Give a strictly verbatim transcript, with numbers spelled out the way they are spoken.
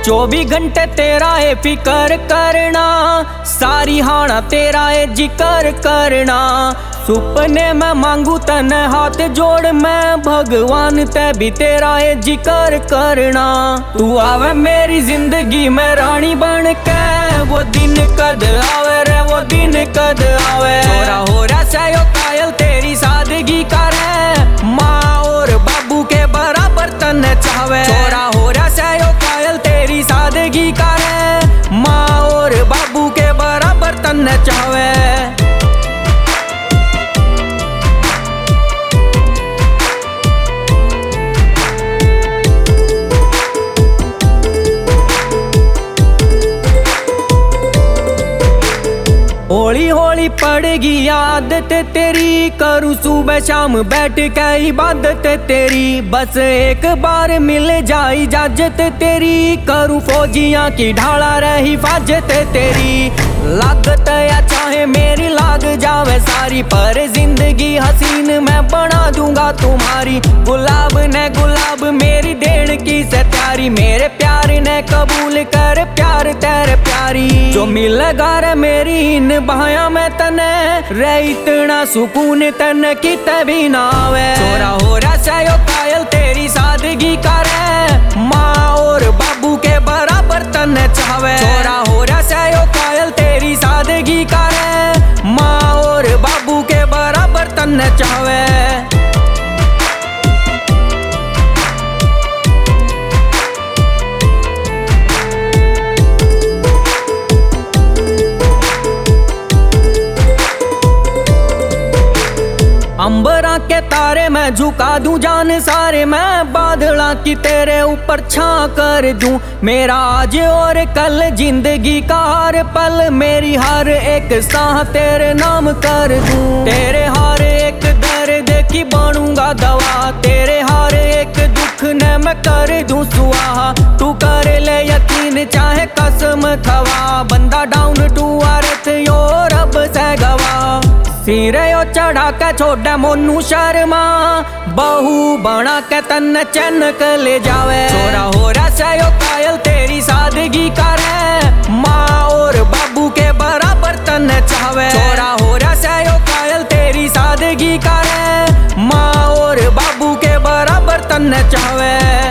चौबीस घंटे तेरा है फिकर करना, सारी हाना तेरा है जिक्र करना। सुपने में मांगू तने हाथ जोड़ मैं, भगवान ते भी तेरा है जिक्र करना। तू आवे मेरी जिंदगी में रानी बन के, वो दिन कद आवे रे वो दिन कद आवे। छोरा हो रहा सयो कायल तेरी सादगी करे, माँ और बाबू के बराबर तने चावे। छोरा हो रहा सयो कायल तेरी सादगी करे, माँ और बाबू के बराबर तने चावे। होली होली पड़ेगी आदत तेरी, करूँ सुबह शाम बैठ के इबादत तेरी। बस एक बार मिल जाए इजाजत तेरी, करूँ फौजियाँ की ढाला रही हिफाजत तेरी। लागत या चाहे मेरी लाग जावे सारी, पर जिंदगी हसीन मैं बना दूंगा तुम्हारी। गुलाब ने गुलाब मेरी देन की से प्यारी, मेरे प्यार ने कबूल कर प्यार तेरे प्यारी। जो मिलेगा रे मेरी इन बहाया में तने, रे इतना सुकून तने किते भी ना आवे। छोरा हो रहा सयो कायल तेरी सादगी करे, माँ और बाबू के बराबर तने चावे। छोरा हो रहा सयो कायल तेरी सादगी करे, माँ और बाबू के बराबर तने चावे। अंबरा के तारे मैं झुका दूं जान सारे, मैं बादला की तेरे ऊपर छा कर दूं। मेरा आज और कल जिंदगी का हर पल, मेरी हर एक सांस तेरे नाम कर दूं। तेरे हर एक दर्द की बनूंगा दवा, तेरे हर एक दुख ने मैं कर दूं सुहा। तू कर ले यकीन चाहे कसम खवा, बंदा डाउन टू अर्थ यो रब से गवा। सिरे ओ चढ़ा के छोड़े मोनू शर्मा, बहू बना के तन चैनक ले जावे। छोरा हो रहा सयो कायल तेरी सादगी करे, माँ और बाबू के बराबर तन चावे। छोरा हो रहा सयो कायल तेरी सादगी करे, माँ और बाबू के बराबर तन चावे।